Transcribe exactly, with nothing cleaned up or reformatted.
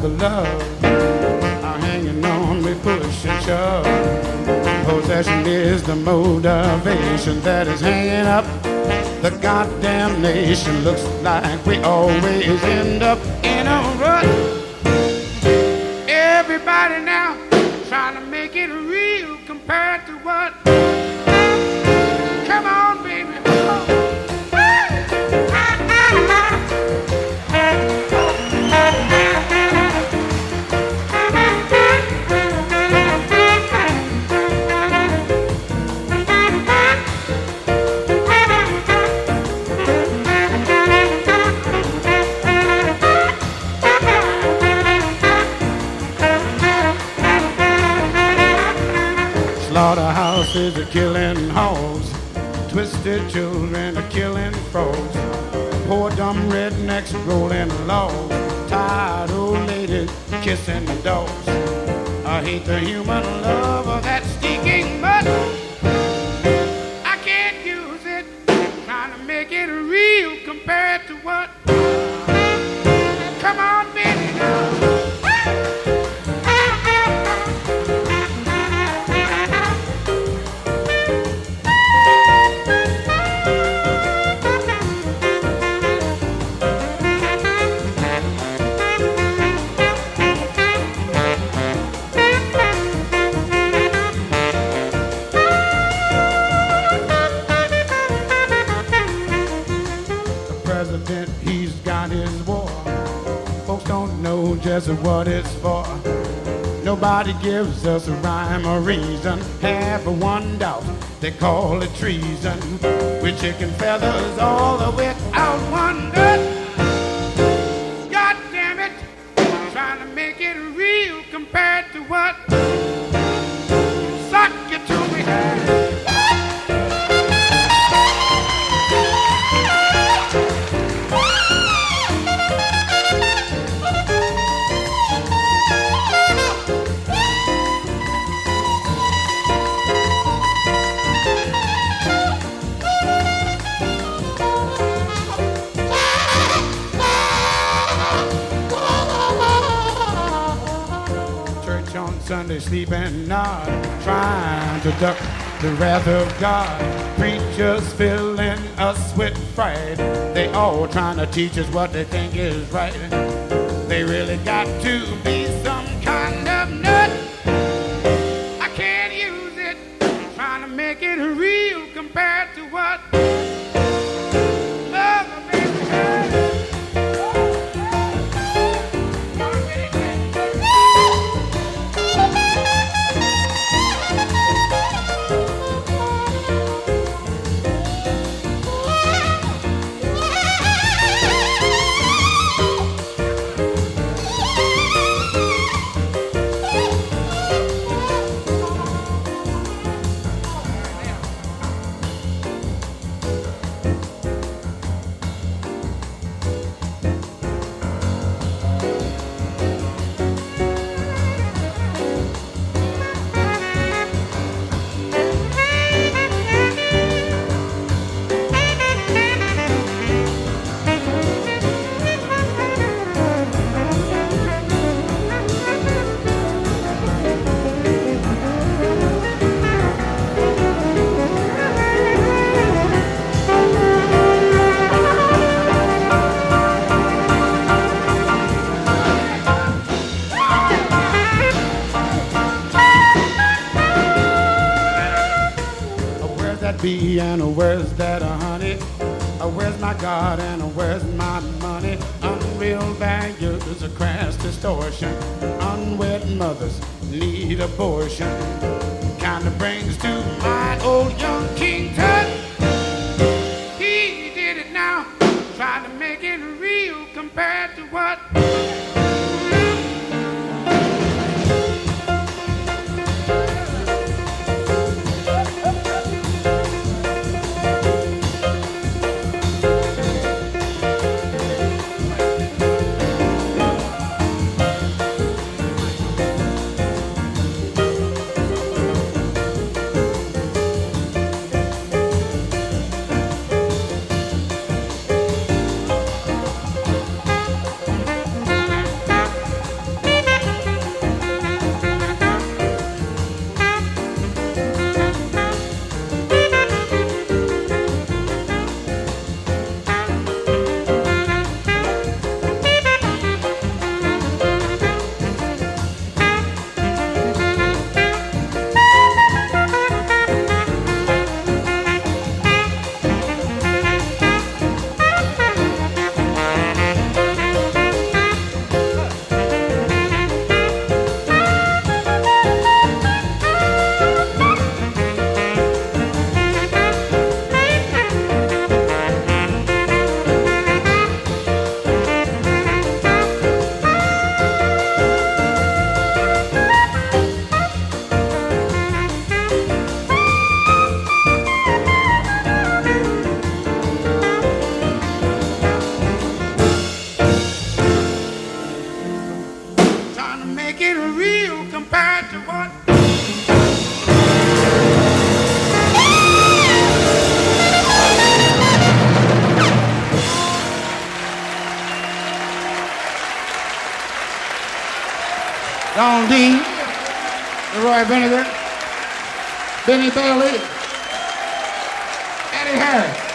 of love are hanging on, we push and shove. Possession is the motivation that is hanging up the goddamn nation. Looks like we always end up in a rut. Everybody now trying to make it real compared to what? Come on, baby. Slaughterhouses are killing hogs, twisted children are killing frogs, poor dumb rednecks rolling logs, tired old ladies kissing the dogs. I hate the human love of that stinking mud. I can't use it, trying to make it real compared to what? Come on, baby, now. He's got his war. Folks don't know just what it's for. Nobody gives us a rhyme or reason. Half of one doubt, they call it treason. With chicken feathers all the way out one nut. God damn it, trying to make it real compared to what? Suck it to me. Sunday sleeping nod, trying to duck the wrath of God. Preachers filling us with fright. They all trying to teach us what they think is right. They really got to be some kind of nut. I can't use it, trying to make it real compared to what? Be and where's that honey? Where's my God and where's my money? Unreal values, a crass distortion. Unwed mothers need abortion. Kinda brings to my old young King Tut. He did it now, trying to make it real compared to what? compared to what? Don Dean, Roy Benedict, Benny Bailey, Eddie Harris.